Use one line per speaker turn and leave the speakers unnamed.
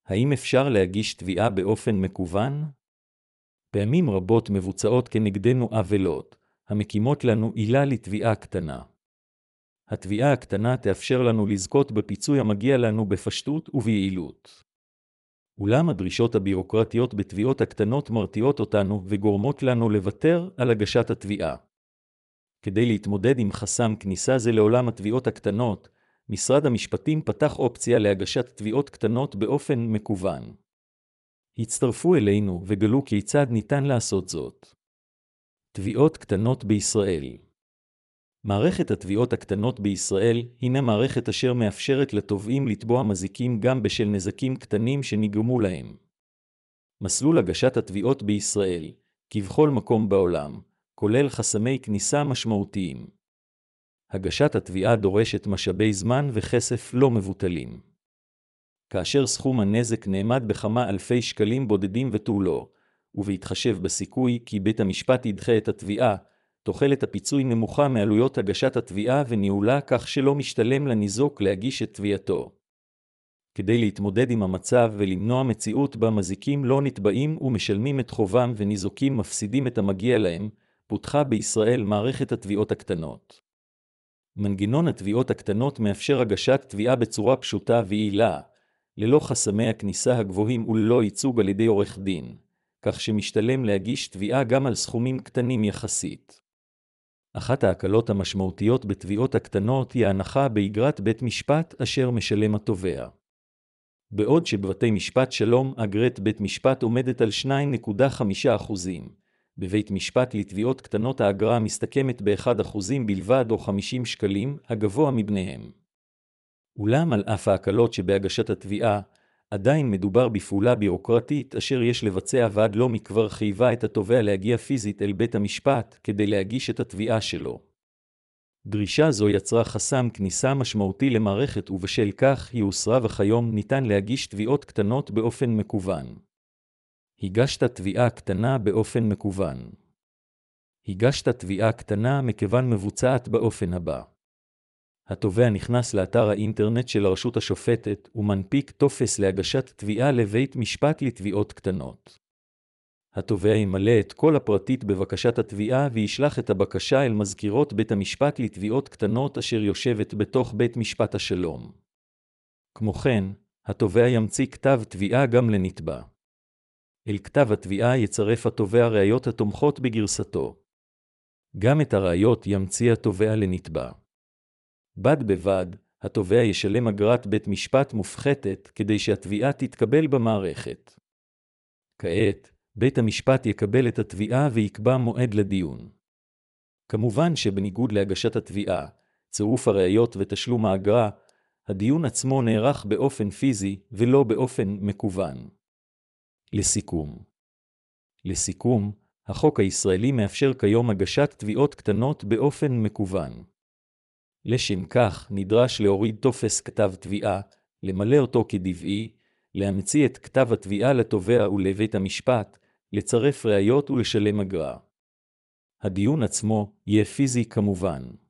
האם אפשר להגיש תביעה באופן מקוון? פעמים רבות מבוצעות כנגדנו עוולות, המקימות לנו עילה לתביעה קטנה. התביעה הקטנה תאפשר לנו לזכות בפיצוי המגיע לנו בפשטות וביעילות. אולם הדרישות הבירוקרטיות בתביעות הקטנות מרתיעות אותנו וגורמות לנו לוותר על הגשת התביעה. כדי להתמודד עם חסם כניסה זה לעולם התביעות הקטנות, משרד המשפטים פתח אופציה להגשת תביעות קטנות באופן מקוון. הצטרפו אלינו וגלו כיצד ניתן לעשות זאת. תביעות קטנות בישראל. מערכת התביעות הקטנות בישראל הינה מערכת אשר מאפשרת לתובעים לתבוע מזיקים גם בשל נזקים קטנים שנגרמו להם. מסלול הגשת התביעות בישראל, כבכל מקום בעולם, כולל חסמי כניסה משמעותיים. הגשת התביעה דורשת משאבי זמן וכסף לא מבוטלים. כאשר סכום הנזק נאמד בכמה אלפי שקלים בודדים ותו לא, ובהתחשב בסיכוי כי בית המשפט ידחה את התביעה, תוחלת הפיצוי נמוכה מעלויות הגשת התביעה וניהולה כך שלא משתלם לניזוק להגיש את תביעתו. כדי להתמודד עם המצב ולמנוע מציאות בה מזיקים לא נתבעים ומשלמים את חובם וניזוקים מפסידים את המגיע להם, פותחה בישראל מערכת התביעות הקטנות. מנגנון התביעות הקטנות מאפשר הגשת תביעה בצורה פשוטה ויעילה, ללא חסמי הכניסה הגבוהים וללא ייצוג על ידי עורך דין, כך שמשתלם להגיש תביעה גם על סכומים קטנים יחסית. אחת ההקלות המשמעותיות בתביעות הקטנות היא ההנחה באגרת בית משפט אשר משלם התובע. בעוד שבבתי משפט שלום אגרת בית משפט עומדת על 2.5%, בבית משפט לתביעות קטנות האגרה מסתכמת ב1% בלבד או 50 שקלים, הגבוה מבניהם. אולם על אף ההקלות שבהגשת התביעה, עדיין מדובר בפעולה בירוקרטית אשר יש לבצע ועד לא מכבר חייבה את התובע להגיע פיזית אל בית המשפט כדי להגיש את התביעה שלו. דרישה זו יצרה חסם כניסה משמעותי למערכת ובשל כך היא הוסרה וכיום ניתן להגיש תביעות קטנות באופן מקוון. הגשת תביעה קטנה באופן מקוון. הגשת תביעה קטנה מכיוון מבוצעת באופן הבא. התובע נכנס לאתר האינטרנט של הרשות השופטת ומנפיק טופס להגשת תביעה לבית משפט לתביעות קטנות. התובע ימלא את כל הפרטית בבקשת התביעה וישלח את הבקשה אל מזכירות בית המשפט לתביעות קטנות אשר יושבת בתוך בית משפט השלום. כמו כן, התובע ימציא כתב תביעה גם לנתבע. אל כתב התביעה יצרף התובע ראיות התומכות בגרסתו. גם את הראיות ימציא התובע לנתבע. בד בבד, התובע ישלם אגרת בית משפט מופחתת כדי שהתביעה תתקבל במערכת. כעת, בית המשפט יקבל את התביעה ויקבע מועד לדיון. כמובן שבניגוד להגשת התביעה, צירוף הראיות ותשלום האגרה, הדיון עצמו נערך באופן פיזי ולא באופן מקוון. לסיכום, החוק הישראלי מאפשר כיום הגשת תביעות קטנות באופן מקוון. לשם כך נדרש להוריד טופס כתב תביעה, למלא אותו כדבעי, להמציא את כתב התביעה לתובע ולבית המשפט, לצרף ראיות ולשלם אגרה. הדיון עצמו יהיה פיזי כמובן.